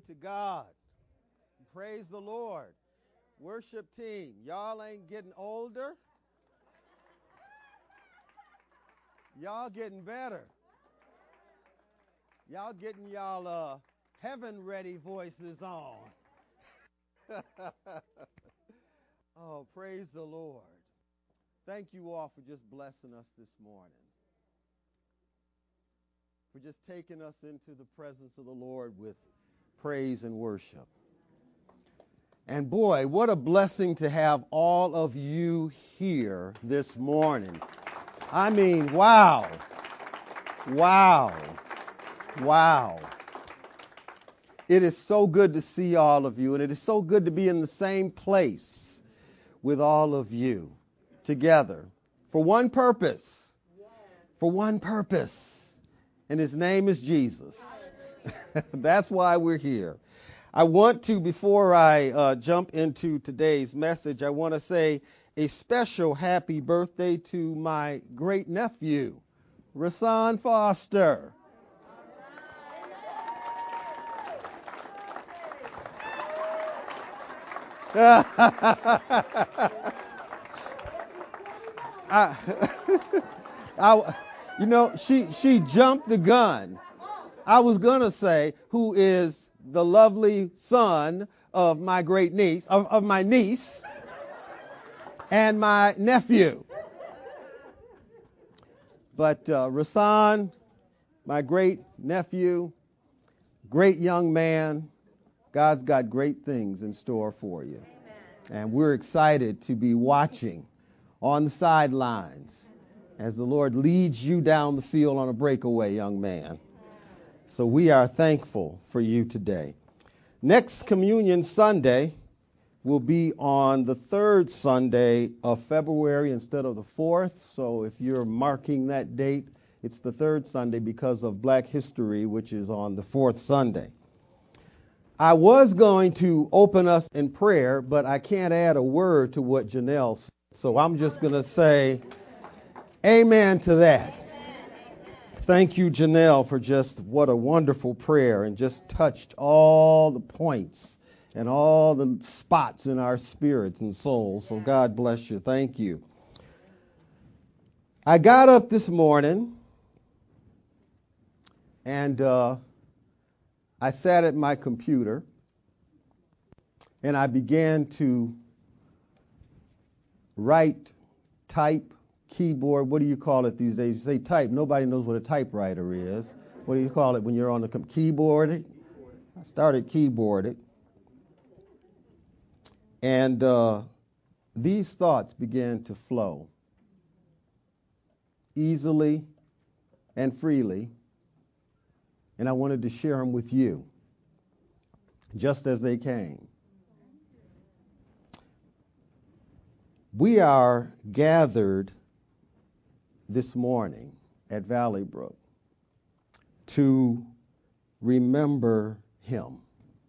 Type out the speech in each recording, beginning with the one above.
to God. Praise the Lord. Worship team, y'all ain't getting older. Y'all getting better. Y'all getting y'all heaven ready voices on. Oh, praise the Lord. Thank you all for just blessing us this morning. For just taking us into the presence of the Lord with praise and worship. And boy, what a blessing to have all of you here this morning. I mean, wow. Wow. Wow. It is so good to see all of you, and it is so good to be in the same place with all of you together for one purpose. For one purpose. And his name is Jesus. That's why we're here. I want to, before I jump into today's message, I want to say a special happy birthday to my great nephew, Rasan Foster. She jumped the gun. I was going to say, who is the lovely son of my great niece, of my niece, and my nephew. But Rasan, my great nephew, great young man, God's got great things in store for you. Amen. And we're excited to be watching on the sidelines as the Lord leads you down the field on a breakaway, young man. So we are thankful for you today. Next Communion Sunday will be on the third Sunday of February instead of the fourth. So if you're marking that date, it's the third Sunday because of Black History, which is on the fourth Sunday. I was going to open us in prayer, but I can't add a word to what Janelle said. So I'm just going to say amen to that. Thank you, Janelle, for just what a wonderful prayer and just touched all the points and all the spots in our spirits and souls. So God bless you. Thank you. I got up this morning and I sat at my computer and I began to write, type, keyboard. What do you call it these days? You say type. Nobody knows what a typewriter is. What do you call it when you're on the keyboard? I started keyboarding. And these thoughts began to flow easily and freely. And I wanted to share them with you just as they came. We are gathered this morning at Valley Brook to remember him.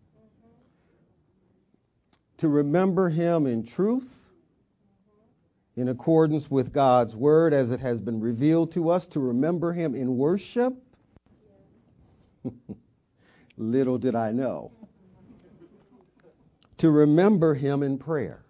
To remember him in truth, in accordance with God's word as it has been revealed to us, to remember him in worship. Little did I know. To remember him in prayer.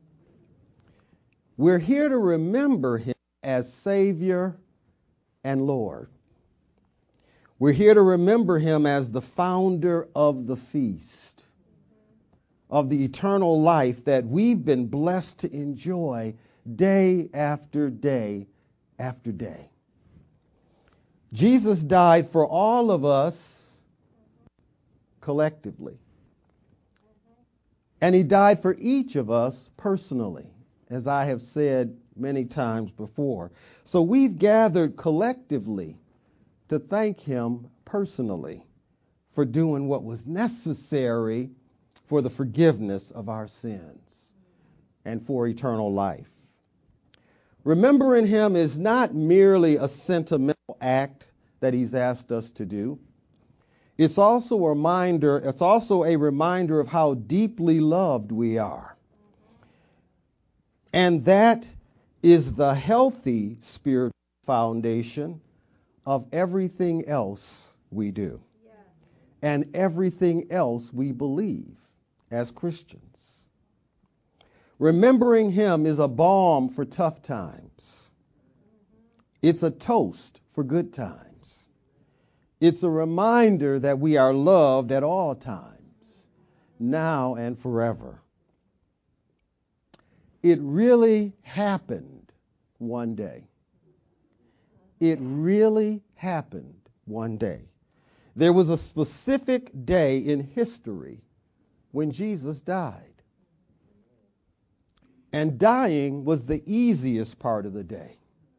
We're here to remember him as Savior and Lord. We're here to remember him as the founder of the feast, of the eternal life that we've been blessed to enjoy day after day after day. Jesus died for all of us collectively. And he died for each of us personally, as I have said many times before. So we've gathered collectively to thank him personally for doing what was necessary for the forgiveness of our sins and for eternal life. Remembering him is not merely a sentimental act that he's asked us to do. It's also a reminder of how deeply loved we are. And that is the healthy spiritual foundation of everything else we do. Yes. and everything else we believe as Christians. Remembering him is a balm for tough times. It's a toast for good times. It's a reminder that we are loved at all times, now and forever. It really happened one day. It really happened one day. There was a specific day in history when Jesus died. And dying was the easiest part of the day.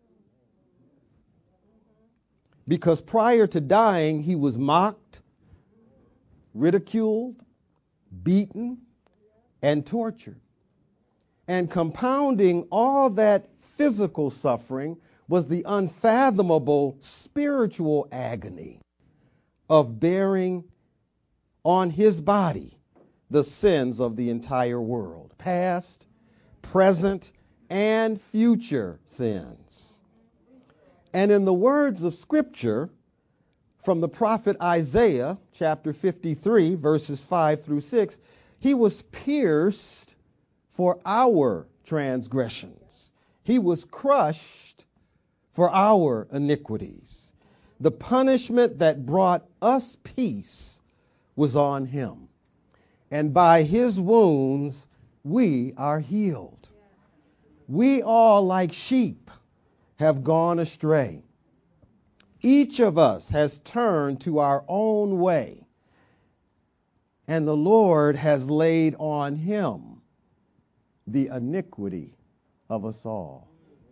Because prior to dying, he was mocked, ridiculed, beaten, and tortured. And compounding all that physical suffering was the unfathomable spiritual agony of bearing on his body the sins of the entire world, past, present, and future sins. And in the words of Scripture from the prophet Isaiah, chapter 53, verses 5 through 6, he was pierced for our transgressions. He was crushed for our iniquities. The punishment that brought us peace was on him. And by his wounds we are healed. We all, like sheep, have gone astray. Each of us has turned to our own way, and the Lord has laid on him the iniquity of us all.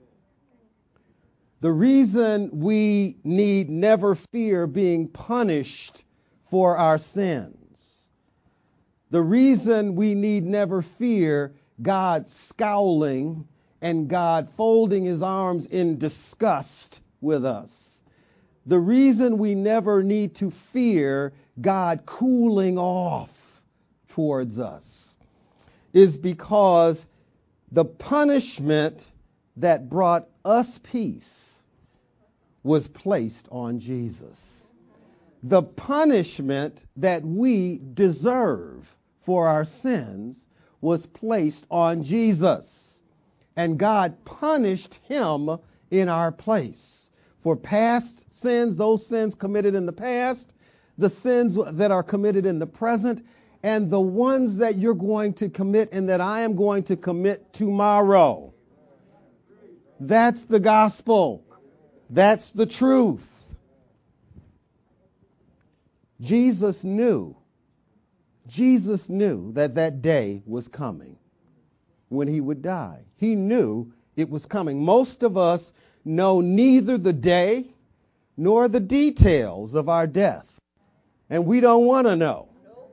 The reason we need never fear being punished for our sins, the reason we need never fear God scowling and God folding his arms in disgust with us, the reason we never need to fear God cooling off towards us is because the punishment that brought us peace was placed on Jesus. The punishment that we deserve for our sins was placed on Jesus. And God punished him in our place for past sins, those sins committed in the past, the sins that are committed in the present, and the ones that you're going to commit and that I am going to commit tomorrow. That's the gospel. That's the truth. Jesus knew that that day was coming when he would die. He knew it was coming. Most of us know neither the day nor the details of our death, and we don't want to know.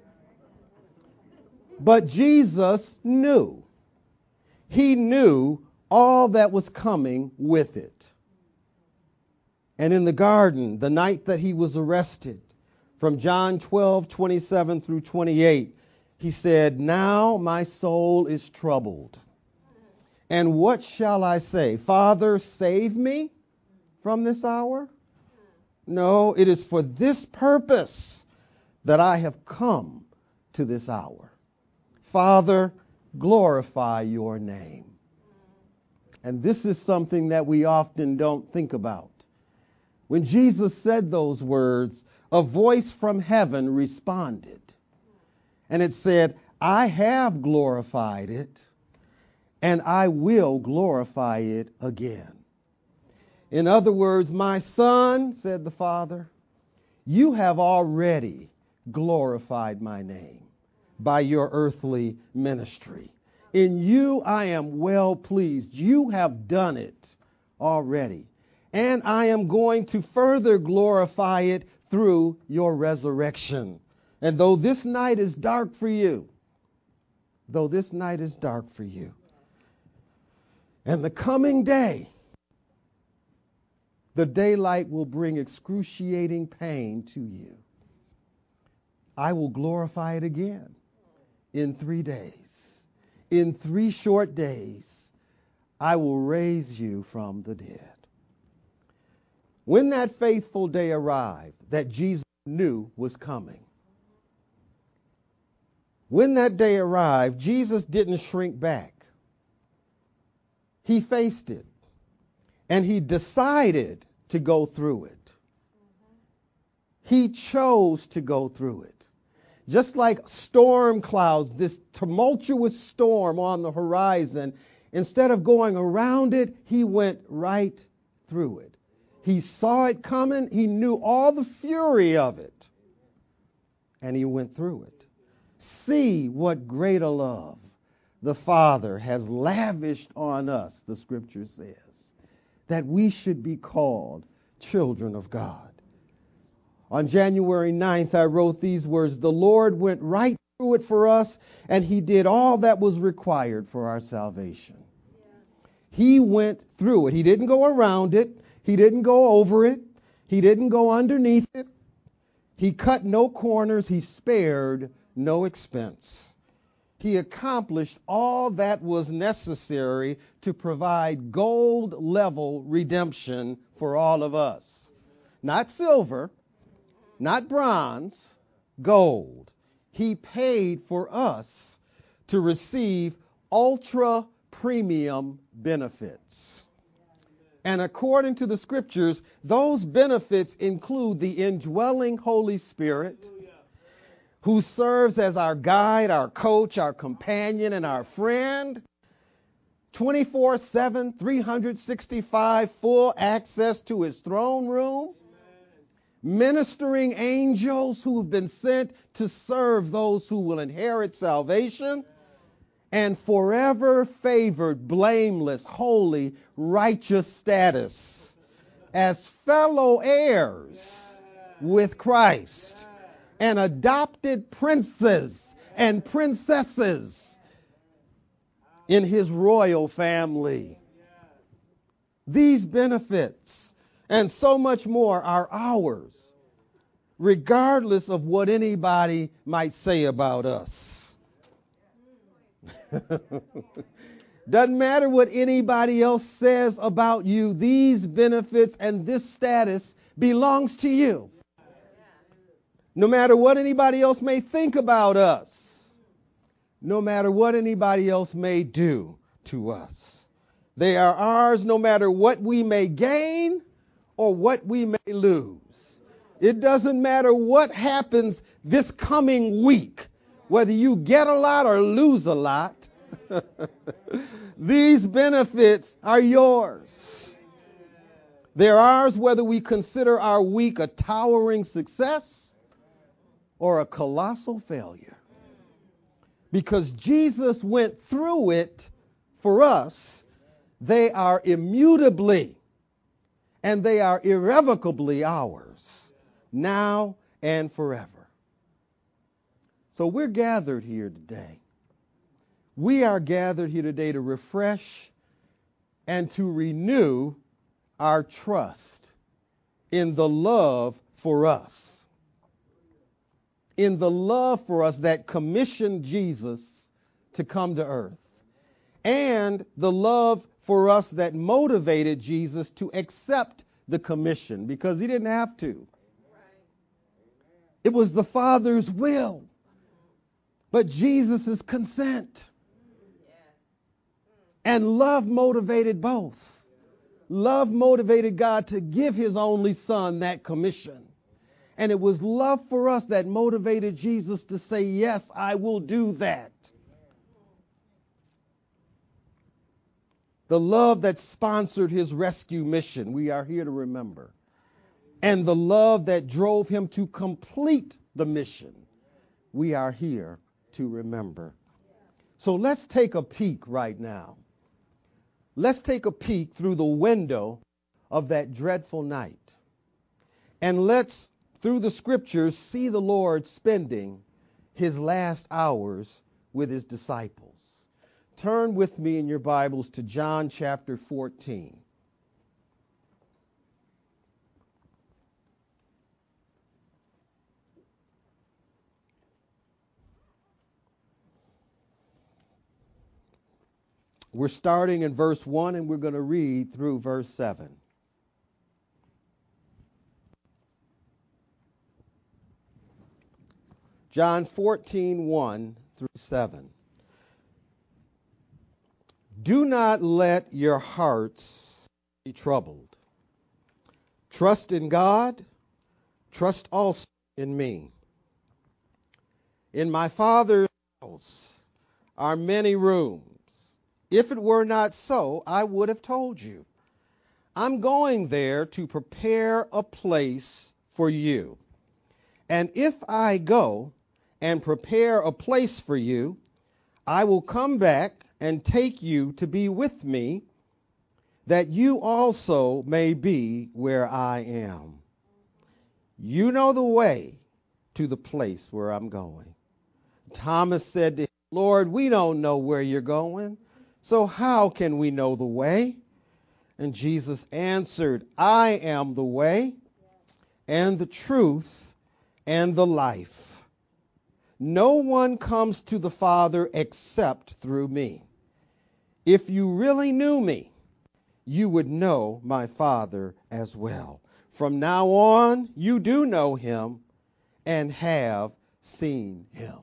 But Jesus knew. He knew all that was coming with it. And in the garden, the night that he was arrested, from John 12:27 through 28, he said, "Now my soul is troubled. And what shall I say? Father, save me from this hour? No, it is for this purpose that I have come to this hour. Father, glorify your name." And this is something that we often don't think about. When Jesus said those words, a voice from heaven responded. And it said, "I have glorified it, and I will glorify it again." In other words, "My son," said the Father, "you have already glorified my name by your earthly ministry. In you I am well pleased. You have done it already. And I am going to further glorify it through your resurrection. And though this night is dark for you, and the coming day, the daylight will bring excruciating pain to you, I will glorify it again in 3 days. In 3 short days, I will raise you from the dead. When that faithful day arrived that Jesus knew was coming, When that day arrived, Jesus didn't shrink back. He faced it, and he decided to go through it. He chose to go through it. Just like storm clouds, this tumultuous storm on the horizon, instead of going around it, he went right through it. He saw it coming. He knew all the fury of it, and he went through it. See what greater love the Father has lavished on us, the Scripture says, that we should be called children of God. On January 9th, I wrote these words: the Lord went right through it for us, and he did all that was required for our salvation. He went through it. He didn't go around it. He didn't go over it. He didn't go underneath it. He cut no corners. He spared no expense. He accomplished all that was necessary to provide gold-level redemption for all of us. Not silver, not bronze, gold. He paid for us to receive ultra premium benefits. And according to the Scriptures, those benefits include the indwelling Holy Spirit, who serves as our guide, our coach, our companion, and our friend. 24/7, 365, full access to his throne room. Ministering angels who have been sent to serve those who will inherit salvation. And forever favored, blameless, holy, righteous status as fellow heirs with Christ, and adopted princes and princesses in his royal family. These benefits and so much more are ours, regardless of what anybody might say about us. Doesn't matter what anybody else says about you. These benefits and this status belongs to you. No matter what anybody else may think about us. No matter what anybody else may do to us. They are ours no matter what we may gain or what we may lose. It doesn't matter what happens this coming week, whether you get a lot or lose a lot. These benefits are yours. They're ours whether we consider our week a towering success or a colossal failure. Because Jesus went through it for us, they are immutably and they are irrevocably ours, now and forever. So we're gathered here today. We are gathered here today to refresh and to renew our trust in the love for us. In the love for us that commissioned Jesus to come to earth. And the love for us that motivated Jesus to accept the commission, because he didn't have to. It was the Father's will, but Jesus' consent. And love motivated both. Love motivated God to give his only Son that commission. And it was love for us that motivated Jesus to say, yes, I will do that. The love that sponsored his rescue mission, we are here to remember. And the love that drove him to complete the mission, we are here to remember. So let's take a peek right now. Let's take a peek through the window of that dreadful night. And let's, through the Scriptures, see the Lord spending his last hours with his disciples. Turn with me in your Bibles to John chapter 14. We're starting in verse 1 and we're going to read through verse 7. John 14:1 through 7. Do not let your hearts be troubled. Trust in God. Trust also in me. In my Father's house are many rooms. If it were not so, I would have told you. I'm going there to prepare a place for you. And if I go and prepare a place for you, I will come back and take you to be with me, that you also may be where I am. You know the way to the place where I'm going. Thomas said to him, Lord, we don't know where you're going, so how can we know the way? And Jesus answered, I am the way and the truth and the life. No one comes to the Father except through me. If you really knew me, you would know my Father as well. From now on, you do know him and have seen him.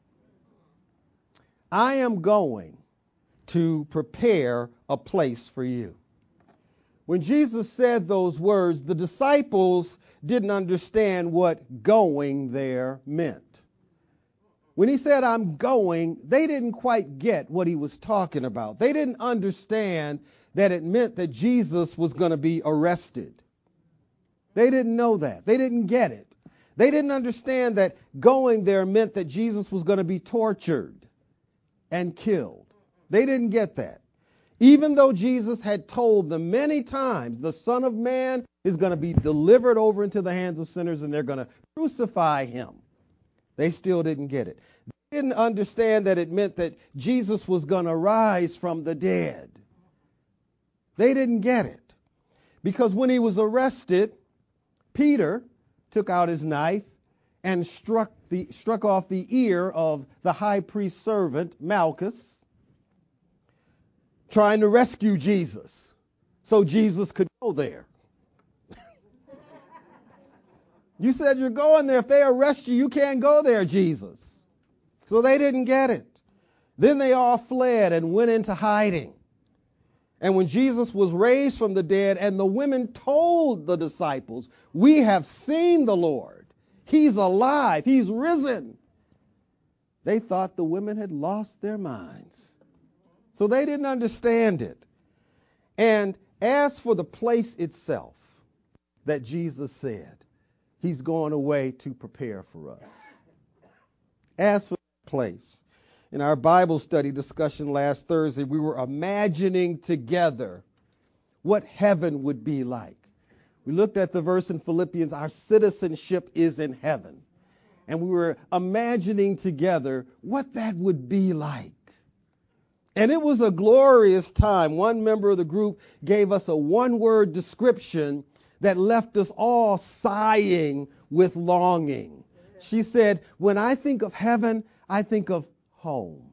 I am going to prepare a place for you. When Jesus said those words, the disciples didn't understand what going there meant. When he said, I'm going, they didn't quite get what he was talking about. They didn't understand that it meant that Jesus was going to be arrested. They didn't know that. They didn't get it. They didn't understand that going there meant that Jesus was going to be tortured and killed. They didn't get that. Even though Jesus had told them many times, the Son of Man is going to be delivered over into the hands of sinners and they're going to crucify him. They still didn't get it. They didn't understand that it meant that Jesus was going to rise from the dead. They didn't get it. Because when he was arrested, Peter took out his knife and struck off the ear of the high priest's servant, Malchus, trying to rescue Jesus so Jesus could go there. You said you're going there. If they arrest you, you can't go there, Jesus. So they didn't get it. Then they all fled and went into hiding. And when Jesus was raised from the dead and the women told the disciples, we have seen the Lord. He's alive. He's risen. They thought the women had lost their minds. So they didn't understand it. And as for the place itself that Jesus said, he's going away to prepare for us. As for the place, in our Bible study discussion last Thursday, we were imagining together what heaven would be like. We looked at the verse in Philippians, our citizenship is in heaven. And we were imagining together what that would be like. And it was a glorious time. One member of the group gave us a one-word description that left us all sighing with longing. She said, when I think of heaven, I think of home.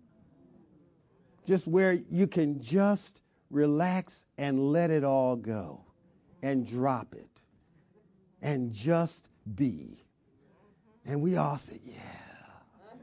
Just where you can just relax and let it all go and drop it and just be. And we all said, yeah.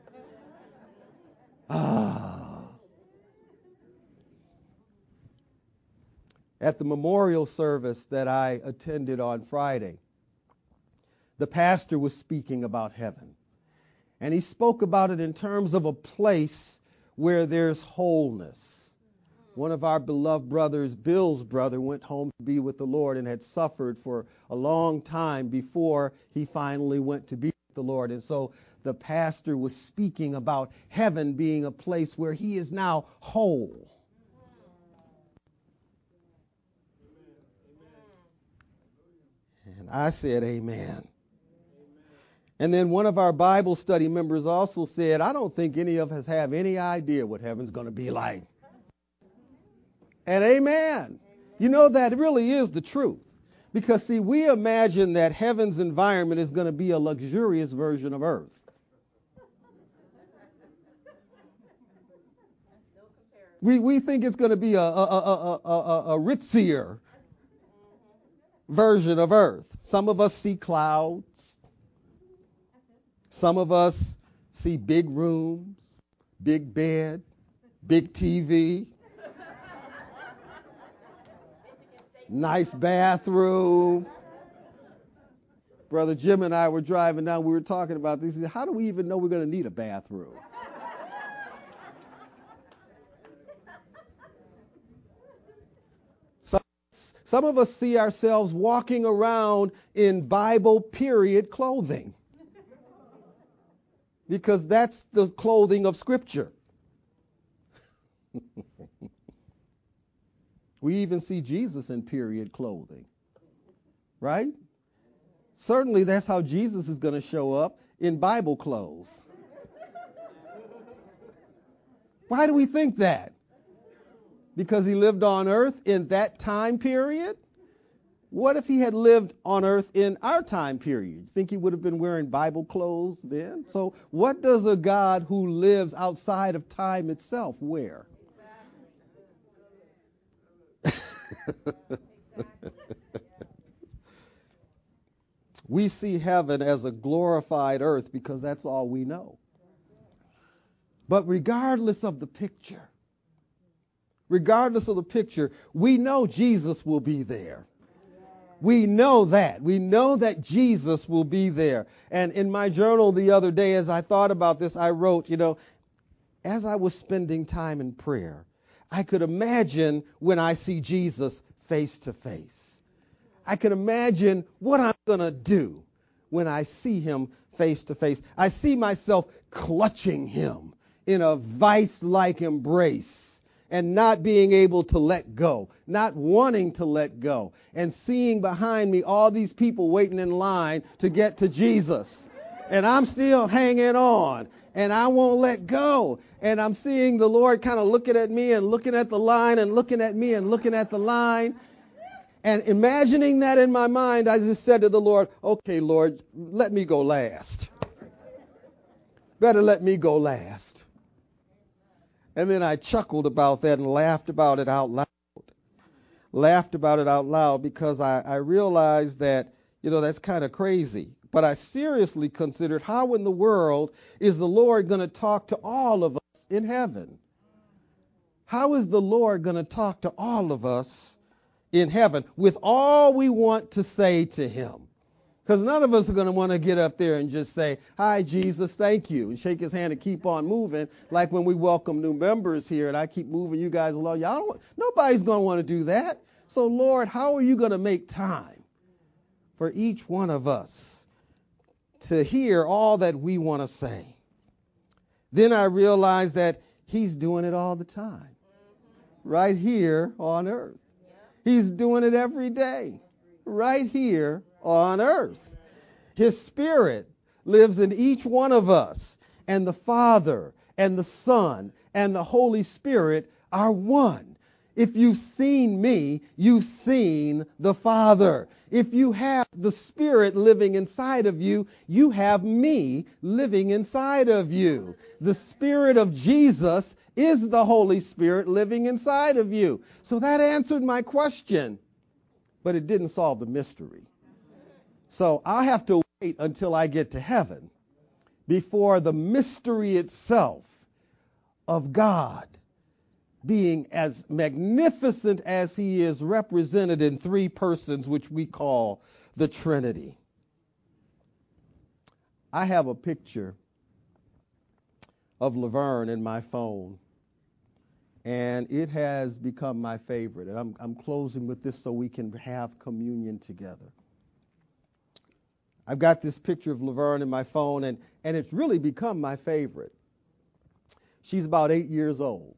At the memorial service that I attended on Friday, the pastor was speaking about heaven. And he spoke about it in terms of a place where there's wholeness. One of our beloved brothers, Bill's brother, went home to be with the Lord and had suffered for a long time before he finally went to be with the Lord. And so the pastor was speaking about heaven being a place where he is now whole. And I said, amen. And then one of our Bible study members also said, I don't think any of us have any idea what heaven's going to be like. And amen. You know, that really is the truth. Because, see, we imagine that heaven's environment is going to be a luxurious version of earth. We think it's going to be a ritzier version of earth. Some of us see clouds. Some of us see big rooms, big bed, big TV, nice bathroom. Brother Jim and I were driving down. We were talking about this. He said, how do we even know we're going to need a bathroom? Some of us see ourselves walking around in Bible period clothing because that's the clothing of Scripture. We even see Jesus in period clothing, right? Certainly that's how Jesus is going to show up, in Bible clothes. Why do we think that? Because he lived on earth in that time period? What if he had lived on earth in our time period? You think he would have been wearing Bible clothes then? So what does a God who lives outside of time itself wear? We see heaven as a glorified earth because that's all we know. But regardless of the picture, we know Jesus will be there. We know that. We know that Jesus will be there. And in my journal the other day, as I thought about this, I wrote, as I was spending time in prayer, I could imagine when I see Jesus face to face. I can imagine what I'm going to do when I see him face to face. I see myself clutching him in a vice-like embrace and not being able to let go, not wanting to let go, and seeing behind me all these people waiting in line to get to Jesus. And I'm still hanging on, and I won't let go. And I'm seeing the Lord kind of looking at me and looking at the line and looking at me and looking at the line. And imagining that in my mind, I just said to the Lord, okay, Lord, let me go last. Better let me go last. And then I chuckled about that and laughed about it out loud. Because I realized that, that's kind of crazy. But I seriously considered, how in the world is the Lord going to talk to all of us in heaven? How is the Lord going to talk to all of us in heaven with all we want to say to him? Because none of us are going to want to get up there and just say, hi, Jesus, thank you, and shake his hand and keep on moving, like when we welcome new members here and I keep moving you guys along. Nobody's going to want to do that. So, Lord, how are you going to make time for each one of us to hear all that we want to say? Then I realized that he's doing it all the time, right here on earth. He's doing it every day, right here on earth. His Spirit lives in each one of us, and the Father and the Son and the Holy Spirit are one. If you've seen me, you've seen the Father. If you have the Spirit living inside of you, you have me living inside of you. The Spirit of Jesus is the Holy Spirit living inside of you. So that answered my question, but it didn't solve the mystery. So I'll have to wait until I get to heaven before the mystery itself of God being as magnificent as he is represented in three persons, which we call the Trinity. I have a picture of Laverne in my phone, and it has become my favorite. And I'm closing with this so we can have communion together. I've got this picture of Laverne in my phone, and it's really become my favorite. She's about 8 years old.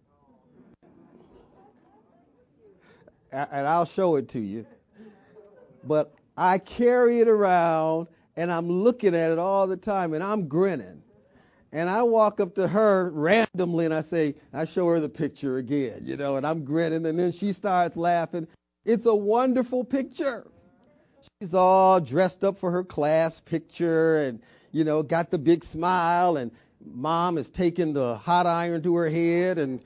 And I'll show it to you. But I carry it around, and I'm looking at it all the time, and I'm grinning. And I walk up to her randomly, and I show her the picture again, and I'm grinning, and then she starts laughing. It's a wonderful picture. She's all dressed up for her class picture and, got the big smile, and Mom is taking the hot iron to her head and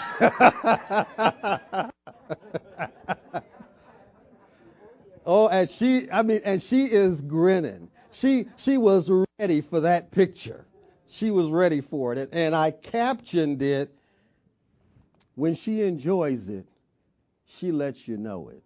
oh, and she is grinning. She was ready for that picture. She was ready for it. And I captioned it, when she enjoys it, she lets you know it.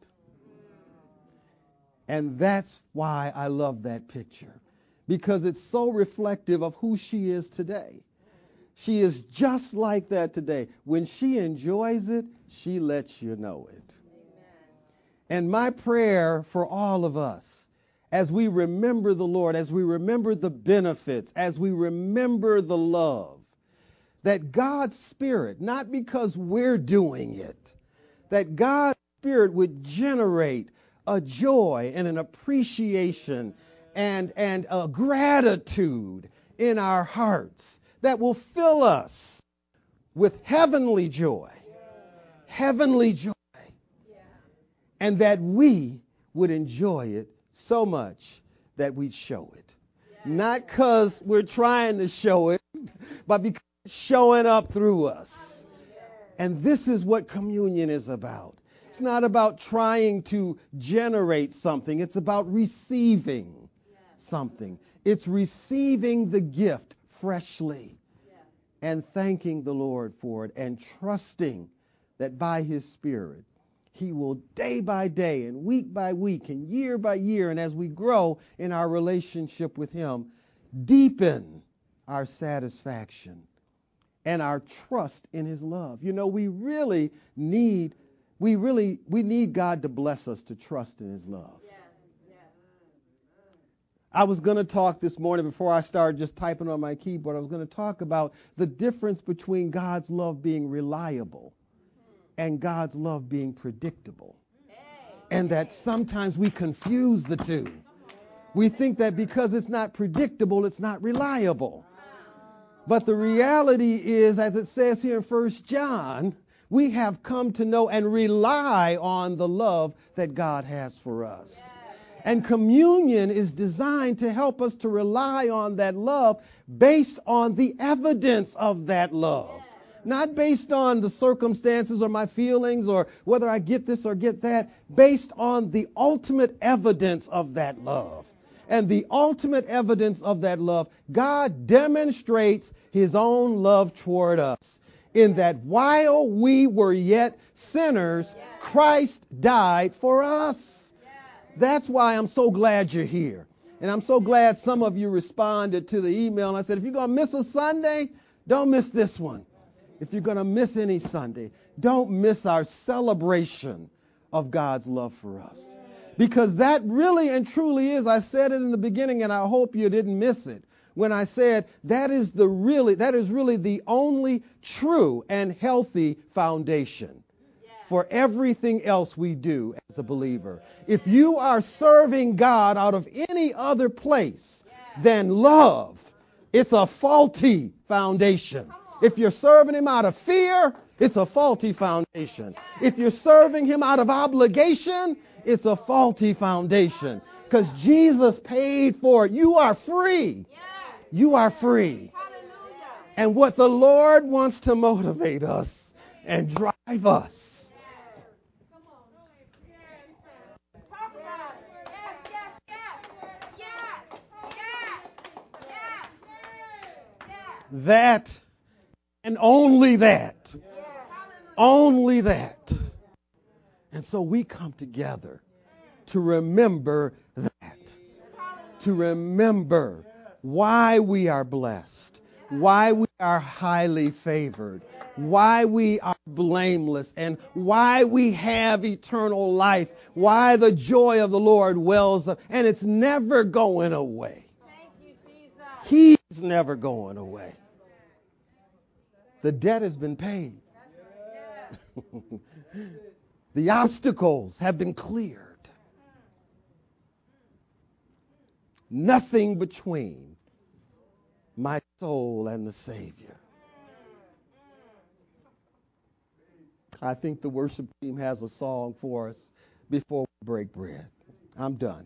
And that's why I love that picture, because it's so reflective of who she is today. She is just like that today. When she enjoys it, she lets you know it. And my prayer for all of us, as we remember the Lord, as we remember the benefits, as we remember the love, that God's Spirit, not because we're doing it, that God's Spirit would generate a joy and an appreciation and a gratitude in our hearts that will fill us with heavenly joy, and that we would enjoy it so much that we'd show it. Not because we're trying to show it, but because it's showing up through us. And this is what communion is about. It's not about trying to generate something. It's about receiving something. It's receiving the gift freshly and thanking the Lord for it and trusting that by His Spirit, He will day by day and week by week and year by year, and as we grow in our relationship with Him, deepen our satisfaction and our trust in His love. You know, we need God to bless us to trust in His love. I was going to talk this morning before I started just typing on my keyboard. I was going to talk about the difference between God's love being reliable and God's love being predictable. And that sometimes we confuse the two. We think that because it's not predictable, it's not reliable. But the reality is, as it says here in 1 John, we have come to know and rely on the love that God has for us. And communion is designed to help us to rely on that love based on the evidence of that love. Not based on the circumstances or my feelings or whether I get this or get that. Based on the ultimate evidence of that love. And the ultimate evidence of that love, God demonstrates His own love toward us, in that while we were yet sinners, Christ died for us. That's why I'm so glad you're here. And I'm so glad some of you responded to the email. And I said, if you're going to miss a Sunday, don't miss this one. If you're going to miss any Sunday, don't miss our celebration of God's love for us. Because that really and truly is, I said it in the beginning, and I hope you didn't miss it, when I said that is really the only true and healthy foundation for everything else we do as a believer. If you are serving God out of any other place than love, it's a faulty foundation. If you're serving Him out of fear, it's a faulty foundation. If you're serving Him out of obligation, it's a faulty foundation. Because Jesus paid for it. You are free. You are free. And what the Lord wants to motivate us and drive us that and only that. Only that. And so we come together to remember that. To remember why we are blessed, why we are highly favored, why we are blameless, and why we have eternal life, why the joy of the Lord wells up, and it's never going away. He's never going away. The debt has been paid. The obstacles have been cleared. Nothing between my soul and the Savior. I think the worship team has a song for us before we break bread. I'm done.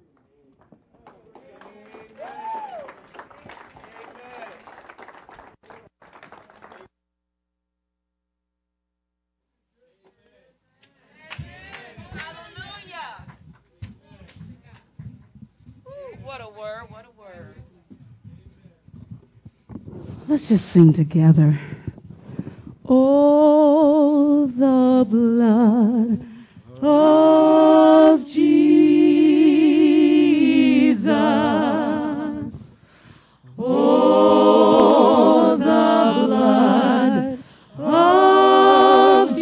What a word, what a word. Let's just sing together. Oh, the blood of Jesus. Oh, the blood of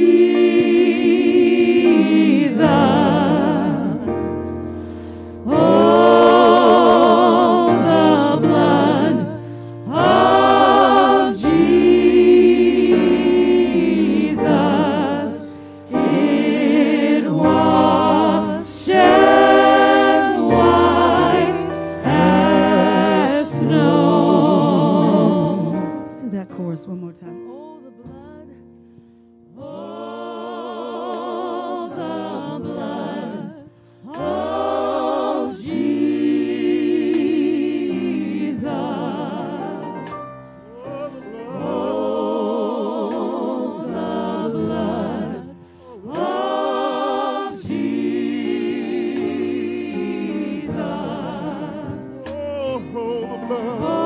Jesus. Oh, the blood of Jesus. It washes white as snow. Let's do that chorus one more time. Oh, the blood. Oh, the blood of Jesus. Oh, the blood of Jesus. Oh, the blood. Oh,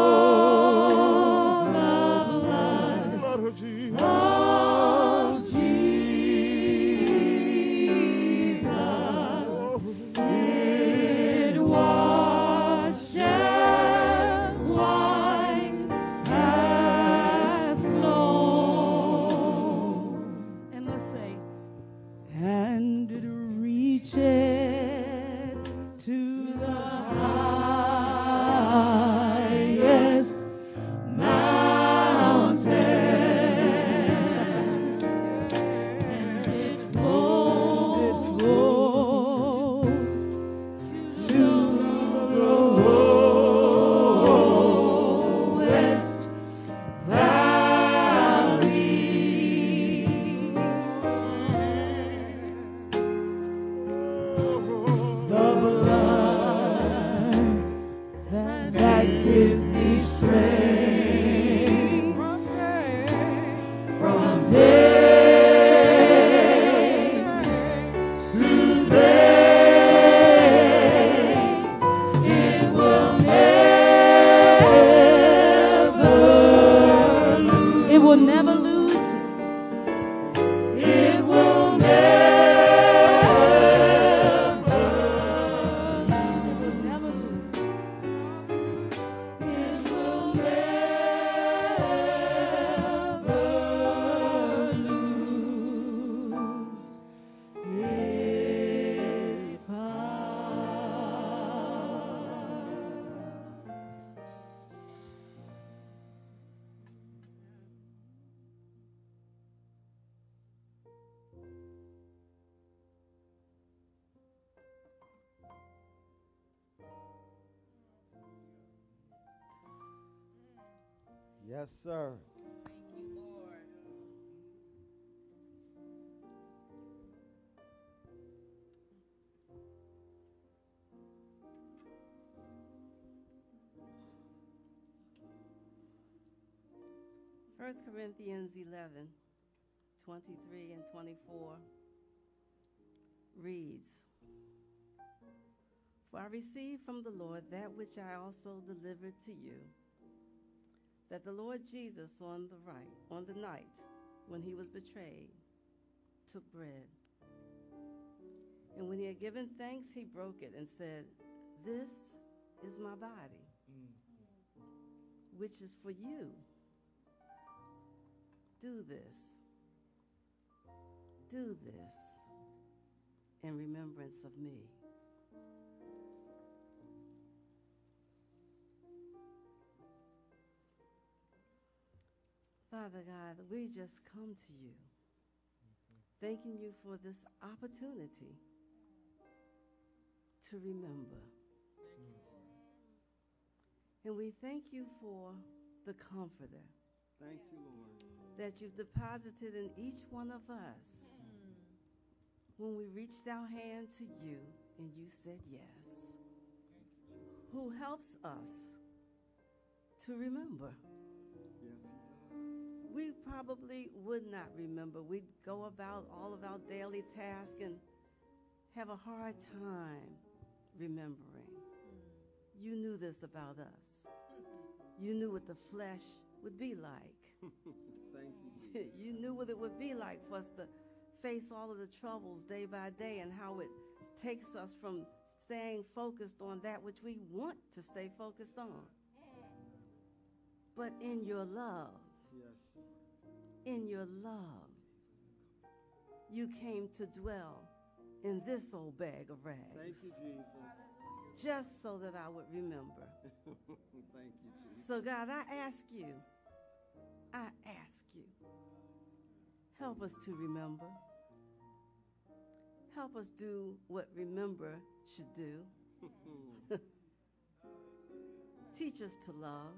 the blood Blood of Jesus. of Jesus. It washes white as snow. And let's say, and it reaches to the highest mountain, and it flows to the lowest valley. The blood that gives me strength from day to day. It will never lose. It will never lose. It will never lose its power. Yes, sir. Thank you, Lord. 1 Corinthians 11:23 and 24 reads, For I received from the Lord that which I also delivered to you, that the Lord Jesus on the night when he was betrayed, took bread. And when he had given thanks, he broke it and said, This is my body, which is for you. Do this in remembrance of me. Father God, we just come to you, thanking you for this opportunity to remember. And we thank you for the Comforter. Thank you, Lord. That you've deposited in each one of us when we reached our hand to you and you said yes. Who helps us to remember. Yes, he does. We probably would not remember. We'd go about all of our daily tasks and have a hard time remembering. You knew this about us. You knew what the flesh would be like. Thank you. You knew what it would be like for us to face all of the troubles day by day and how it takes us from staying focused on that which we want to stay focused on. But in your love, Yes. in your love, you came to dwell in this old bag of rags. Thank you, Jesus. Just so that I would remember. Thank you, Jesus. So God, I ask you, help us to remember. Help us do what remember should do. Teach us to love.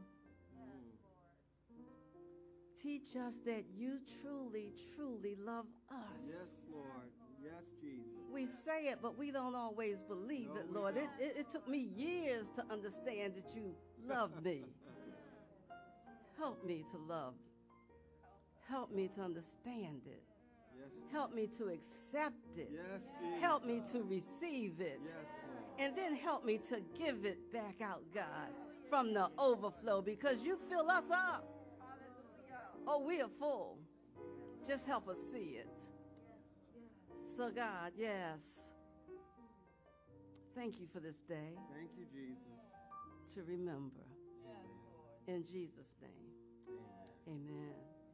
Teach us that you truly, truly love us. Yes, Lord. Yes, Jesus. We say it, but we don't always believe No, it, we Lord. don't. It took me years to understand that you love me. Help me to love. Help me to understand it. Yes. Help me to accept it. Yes, Jesus. Help me to receive it. Yes, Lord. And then help me to give it back out, God, from the overflow, because you fill us up. Oh, we are full. Just help us see it. So, God, yes. Thank you for this day Thank you, Jesus. to remember. In Jesus' name. Amen. Amen.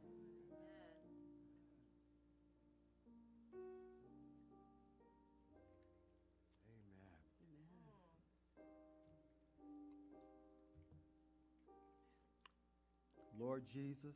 Lord Jesus,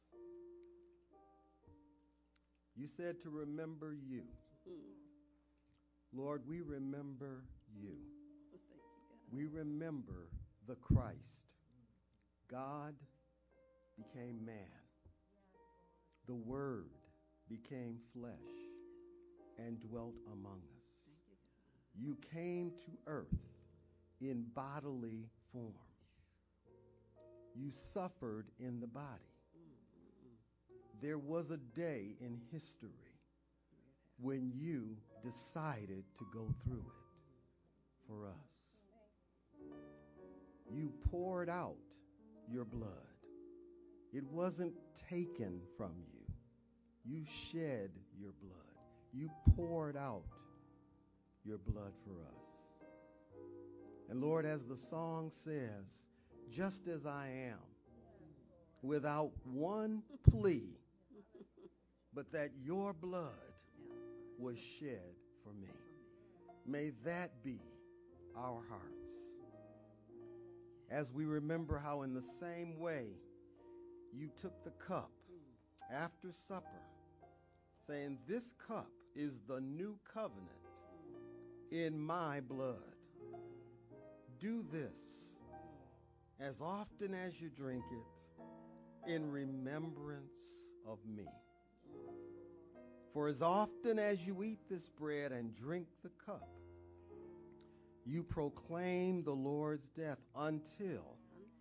you said to remember you. Lord, we remember you. Thank you, God. We remember the Christ. God became man. The Word became flesh and dwelt among us. You came to earth in bodily form. You suffered in the body. There was a day in history when you decided to go through it for us. You poured out your blood. It wasn't taken from you. You shed your blood. You poured out your blood for us. And Lord, as the song says, just as I am, without one plea, but that your blood was shed for me. May that be our hearts. As we remember how in the same way you took the cup after supper, saying, this cup is the new covenant in my blood. Do this as often as you drink it in remembrance of me. For as often as you eat this bread and drink the cup, you proclaim the Lord's death until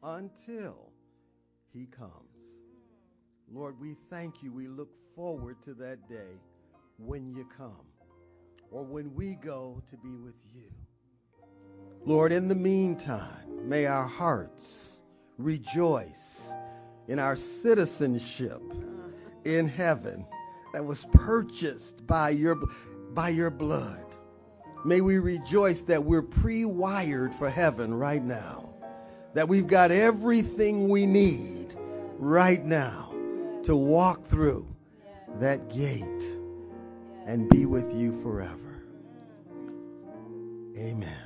he comes. Lord, we thank you. We look forward to that day when you come or when we go to be with you. Lord, in the meantime, may our hearts rejoice in our citizenship in heaven that was purchased by your blood. May we rejoice that we're pre-wired for heaven right now, that we've got everything we need right now to walk through that gate and be with you forever. Amen.